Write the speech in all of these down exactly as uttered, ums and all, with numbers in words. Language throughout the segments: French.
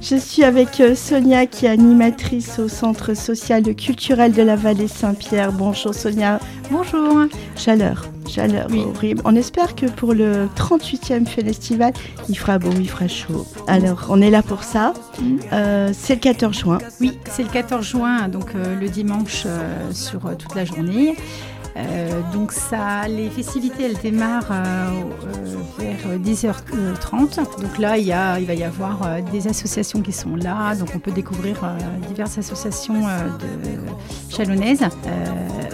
Je suis avec euh, Sonia qui est animatrice au Centre social et culturel de la Vallée Saint-Pierre. Bonjour Sonia. Bonjour. Chaleur, chaleur oui. Horrible. On espère que pour le trente-huitième festival, il fera beau, il fera chaud. Alors on est là pour ça. Mmh. Euh, c'est le quatorze juin. Oui, c'est le quatorze juin, donc euh, le dimanche euh, sur euh, toute la journée. Euh, donc ça, les festivités elles démarrent euh, euh, vers dix heures trente. Donc là il, y a, il va y avoir euh, des associations qui sont là. Donc on peut découvrir euh, diverses associations euh, de chalonnaises. Euh,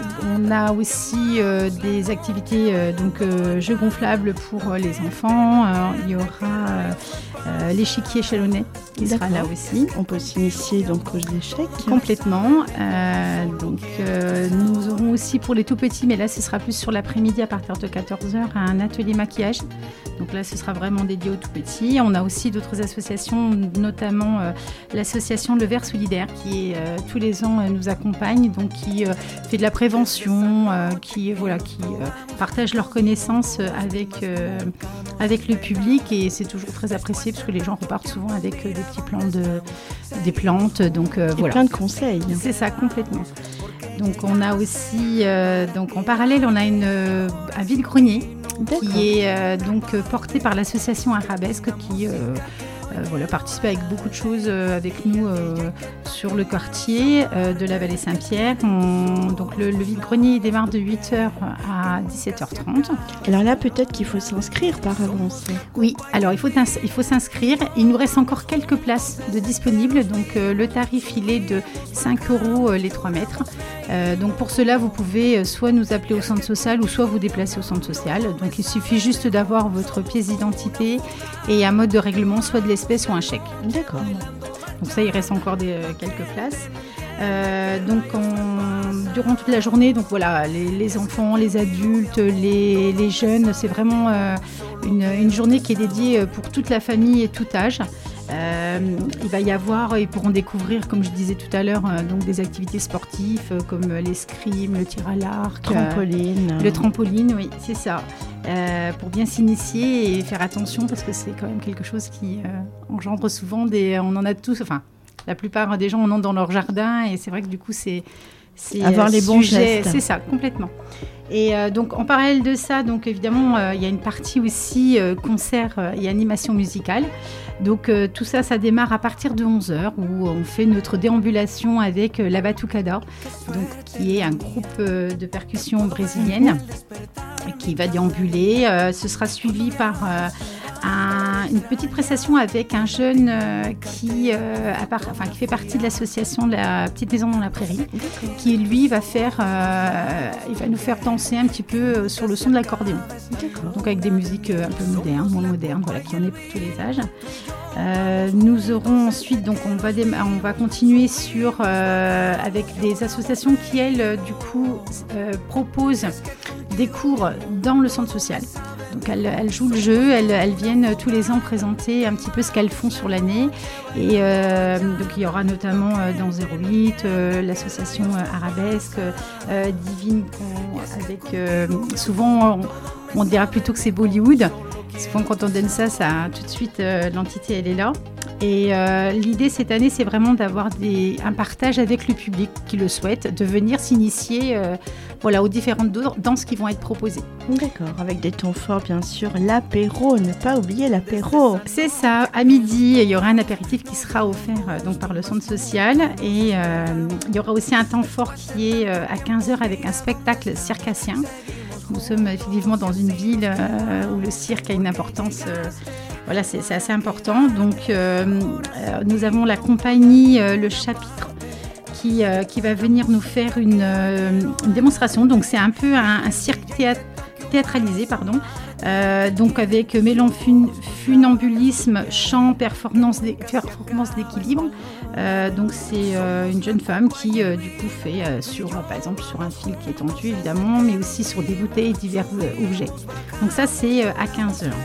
on a aussi euh, des activités euh, donc euh, jeux gonflables pour euh, les enfants. Euh, il y aura euh, euh, l'échiquier chalonnais qui D'accord. sera là aussi. On peut s'initier donc aux échecs. Complètement. Euh, donc euh, nous aurons aussi pour les tout petits, mais là ce sera plus sur l'après-midi à partir de quatorze heures, un atelier maquillage. Donc là ce sera vraiment dédié aux tout petits. On a aussi d'autres associations, notamment euh, l'association Le Vert Solidaire qui euh, tous les ans euh, nous accompagne, donc qui euh, fait de la prévention, euh, qui, voilà, qui euh, partage leurs connaissances avec, euh, avec le public, et c'est toujours très apprécié parce que les gens repartent souvent avec euh, des petits plants de, des plantes. Donc, euh, et voilà. plein de conseils. C'est ça, complètement. Donc on a aussi, euh, donc en parallèle, on a une, euh, un vide-grenier D'accord. qui est euh, donc porté par l'association Arabesque qui euh, euh, voilà, participe avec beaucoup de choses euh, avec nous euh, sur le quartier euh, de la Vallée Saint-Pierre. On, donc le, le vide-grenier démarre de huit heures à dix-sept heures trente. Alors là, peut-être qu'il faut s'inscrire par avance. Oui, alors il faut, il faut s'inscrire. Il nous reste encore quelques places de disponibles. Donc euh, le tarif, il est de cinq euros euh, les trois mètres. Euh, donc pour cela, vous pouvez soit nous appeler au centre social ou soit vous déplacer au centre social. Donc il suffit juste d'avoir votre pièce d'identité et un mode de règlement, soit de l'espèce ou un chèque. D'accord. Donc ça, il reste encore des, euh, quelques places. Euh, donc on, durant toute la journée, donc voilà, les, les enfants, les adultes, les, les jeunes, c'est vraiment euh, une, une journée qui est dédiée pour toute la famille et tout âge. Euh, il va y avoir, ils pourront découvrir, comme je disais tout à l'heure, euh, donc des activités sportives euh, comme l'escrime, le tir à l'arc, trampoline. Euh, le trampoline, oui, c'est ça. Euh, pour bien s'initier et faire attention parce que c'est quand même quelque chose qui euh, engendre souvent des, on en a tous, enfin la plupart des gens en ont dans leur jardin et c'est vrai que du coup c'est, c'est avoir euh, les bons sujet, gestes. C'est ça, complètement. Et euh, donc en parallèle de ça, donc évidemment euh, il y a une partie aussi euh, concert euh, et animation musicale. Donc euh, tout ça, ça démarre à partir de onze heures où on fait notre déambulation avec euh, la Batucada, donc qui est un groupe euh, de percussion brésilienne qui va déambuler. Euh, ce sera suivi par euh, un, une petite prestation avec un jeune euh, qui, euh, a part, enfin, qui fait partie de l'association de la Petite Maison dans la Prairie, D'accord. qui lui va faire, euh, il va nous faire danser un petit peu sur le son de l'accordéon. D'accord. Donc avec des musiques un peu modernes, moins modernes, voilà, qui en est pour tous les âges. Euh, nous aurons ensuite, donc on va, dé- on va continuer sur, euh, avec des associations qui, elles, du coup, euh, proposent des cours dans le centre social. Donc elles, elles jouent le jeu, elles, elles viennent tous les ans présenter un petit peu ce qu'elles font sur l'année. Et euh, donc il y aura notamment euh, dans zéro huit, euh, l'association euh, Arabesque, euh, Divine, euh, avec euh, souvent on, on dira plutôt que c'est Bollywood. Souvent quand on donne ça, ça tout de suite euh, l'entité elle est là. Et euh, l'idée cette année, c'est vraiment d'avoir des, un partage avec le public qui le souhaite, de venir s'initier euh, voilà, aux différentes danses qui vont être proposées. D'accord, avec des temps forts bien sûr, l'apéro, ne pas oublier l'apéro. C'est ça, à midi, il y aura un apéritif qui sera offert euh, donc, par le centre social et euh, il y aura aussi un temps fort qui est euh, à quinze heures avec un spectacle circassien. Nous sommes effectivement dans une ville euh, où le cirque a une importance... Euh, Voilà, c'est, c'est assez important. Donc, euh, euh, nous avons la compagnie euh, Le Chapitre qui, euh, qui va venir nous faire une, euh, une démonstration. Donc, c'est un peu un, un cirque théâtre, théâtralisé, pardon. Euh, donc, avec mélange fun, funambulisme, chant, performance, d'é, performance d'équilibre. Euh, donc, c'est euh, une jeune femme qui, euh, du coup, fait euh, sur, par exemple, sur un fil qui est tendu, évidemment, mais aussi sur des bouteilles et divers euh, objets. Donc, ça, c'est euh, à quinze heures.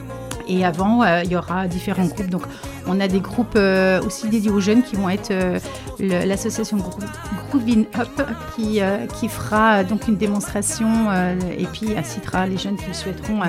Et avant, euh, il y aura différents groupes. Donc, on a des groupes euh, aussi dédiés aux jeunes qui vont être euh, le, l'association Groovin Up qui, euh, qui fera euh, donc une démonstration euh, et puis incitera les jeunes qui le souhaiteront à,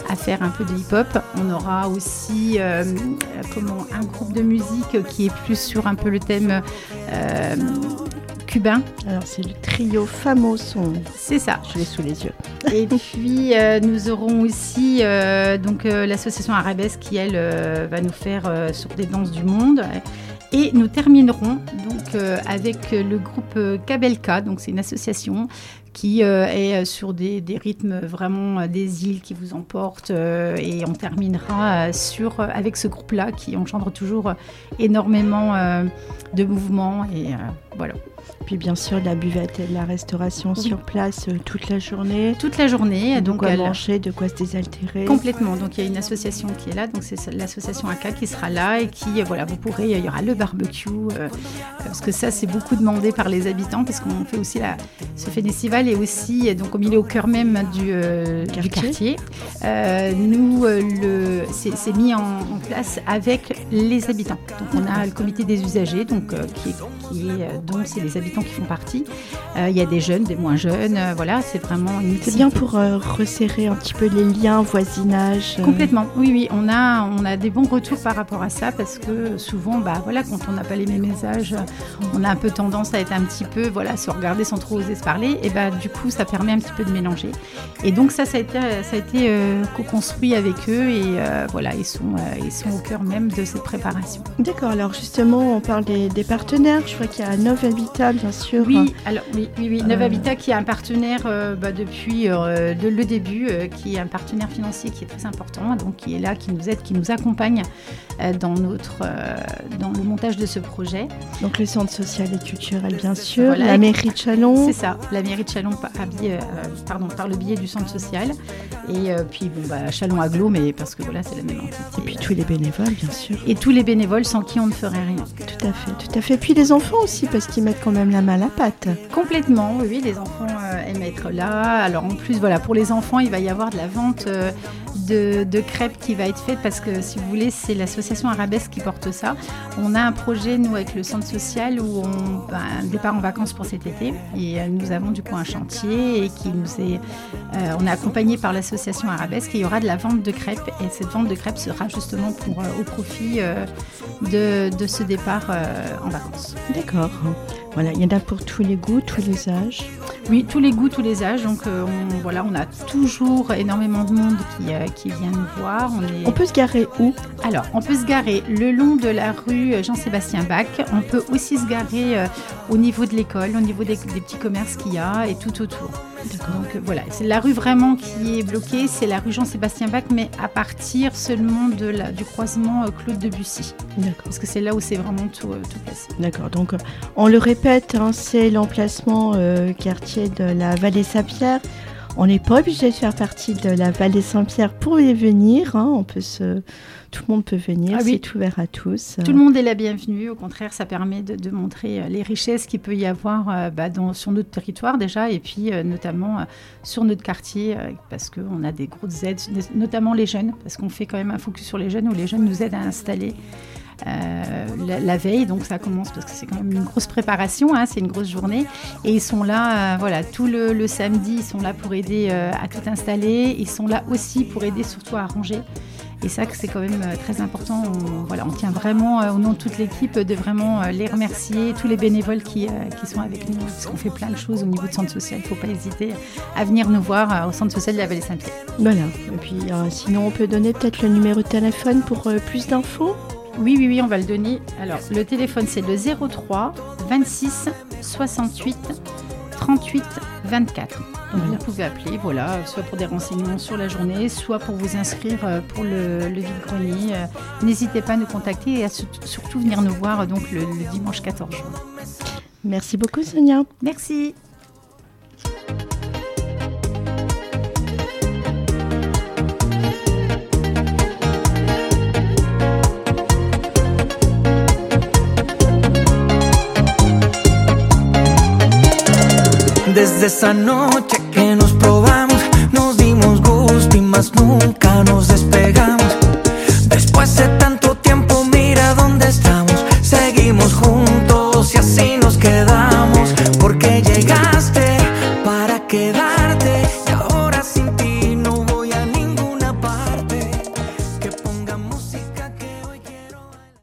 à faire un peu de hip-hop. On aura aussi euh, comment, un groupe de musique qui est plus sur un peu le thème euh, cubain. Alors c'est le trio Famoson. C'est ça. Je l'ai sous les yeux. Et puis euh, nous aurons aussi euh, donc, euh, l'association Arabesque qui elle euh, va nous faire euh, sur des danses du monde. Et nous terminerons donc euh, avec le groupe Kabelka, donc c'est une association qui euh, est sur des, des rythmes vraiment euh, des îles qui vous emportent euh, et on terminera euh, sur, euh, avec ce groupe-là qui engendre toujours euh, énormément euh, de mouvements et euh, voilà. Puis bien sûr la buvette et la restauration oui. sur place euh, toute la journée. Toute la journée. De donc quoi elle... manger, de quoi se désaltérer. Complètement. Donc il y a une association qui est là, donc c'est l'association A K qui sera là et qui, voilà, vous pourrez, il y aura le barbecue, euh, parce que ça c'est beaucoup demandé par les habitants parce qu'on fait aussi la, ce festival et aussi, donc comme il est au cœur même du, euh, quartier. du quartier, euh, nous, euh, le, c'est mis en, en place avec les habitants. Donc on a le comité des usagers, donc, euh, qui, qui est, euh, dont c'est les habitants qui font partie. Euh, il y a des jeunes, des moins jeunes, euh, voilà, c'est vraiment une C'est bien pour euh, resserrer un petit peu les liens, voisinage. Euh... Complètement, oui, oui, on a, on a des bons retours par rapport à ça parce que souvent, bah, voilà, quand on n'a pas les mêmes messages, on a un peu tendance à être un petit peu, voilà, se regarder sans trop oser se parler et bah, du coup, ça permet un petit peu de mélanger. Et donc ça, ça a été, ça a été euh, co-construit avec eux et euh, voilà, ils sont, euh, ils sont au cœur même de cette préparation. D'accord, alors justement, on parle des, des partenaires, je crois qu'il y a Nov Habitat, bien sûr. Oui, alors, oui, oui, oui. Nov Habitat qui est un partenaire euh, bah, depuis euh, de, le début, euh, qui est un partenaire financier qui est très important, donc qui est là, qui nous aide, qui nous accompagne euh, dans, notre, euh, dans le montage de ce projet. Donc le centre social et culturel, bien sûr, voilà, la mairie de Châlons. C'est ça, la mairie de Châlons par, euh, pardon, par le biais du centre social. Et euh, puis bon, bah, Châlons Agglo, mais parce que voilà, c'est la même entité. Et puis tous les bénévoles, bien sûr. Et tous les bénévoles sans qui on ne ferait rien. Tout à fait, tout à fait. Puis les enfants aussi, parce qu'ils mettent quand même la main à la pâte. Complètement, oui, les enfants euh, aiment être là. Alors en plus, voilà, pour les enfants, il va y avoir de la vente euh, de, de crêpes qui va être faite parce que, si vous voulez, c'est l'association Arabesque qui porte ça. On a un projet, nous, avec le centre social où on ben, un départ en vacances pour cet été et euh, nous avons du coup un chantier et qui nous est, euh, on est accompagné par l'association Arabesque et il y aura de la vente de crêpes et cette vente de crêpes sera justement pour, euh, au profit euh, de, de ce départ euh, en vacances. D'accord. Voilà, il y en a pour tous les goûts, tous les âges. Oui, tous les goûts, tous les âges. Donc euh, on, voilà, on a toujours énormément de monde qui, euh, qui vient nous voir. On, est... on peut se garer où? Alors, on peut se garer le long de la rue Jean-Sébastien Bach. On peut aussi se garer euh, au niveau de l'école, au niveau des, des petits commerces qu'il y a et tout autour. Donc euh, voilà, c'est la rue vraiment qui est bloquée, c'est la rue Jean-Sébastien Bach, mais à partir seulement de la, du croisement euh, Claude Debussy. Parce que c'est là où c'est vraiment tout, euh, tout placé. D'accord, donc on le répète, hein, c'est l'emplacement euh, quartier de la Vallée Saint-Pierre. On n'est pas obligé de faire partie de la Vallée Saint-Pierre pour y venir. Hein. On peut se... Tout le monde peut venir, ah oui. C'est ouvert à tous. Tout le monde est la bienvenue. Au contraire, ça permet de, de montrer les richesses qu'il peut y avoir euh, bah, dans, sur notre territoire déjà, et puis euh, notamment euh, sur notre quartier, euh, parce qu'on a des grosses aides, notamment les jeunes, parce qu'on fait quand même un focus sur les jeunes, où les jeunes nous aident à installer Euh, la, la veille, donc ça commence parce que c'est quand même une grosse préparation, hein, c'est une grosse journée et ils sont là, euh, voilà, tout le, le samedi ils sont là pour aider euh, à tout installer, ils sont là aussi pour aider surtout à ranger et ça que c'est quand même euh, très important, on, voilà, on tient vraiment euh, au nom de toute l'équipe de vraiment euh, les remercier, tous les bénévoles qui, euh, qui sont avec nous parce qu'on fait plein de choses au niveau du centre social, il ne faut pas hésiter à venir nous voir euh, au centre social de la Vallée Saint-Pierre. Voilà, et puis euh, sinon on peut donner peut-être le numéro de téléphone pour euh, plus d'infos. Oui, oui, oui, on va le donner. Alors, le téléphone, c'est le zéro trois vingt-six soixante-huit trente-huit vingt-quatre. Donc, vous pouvez appeler, voilà, soit pour des renseignements sur la journée, soit pour vous inscrire pour le, le vide-grenier. N'hésitez pas à nous contacter et à surtout venir nous voir donc, le, le dimanche quatorze juin. Merci beaucoup, Sonia. Merci. Desde esa noche que nos probamos, nos dimos gusto y más nunca nos despegamos. Después de tan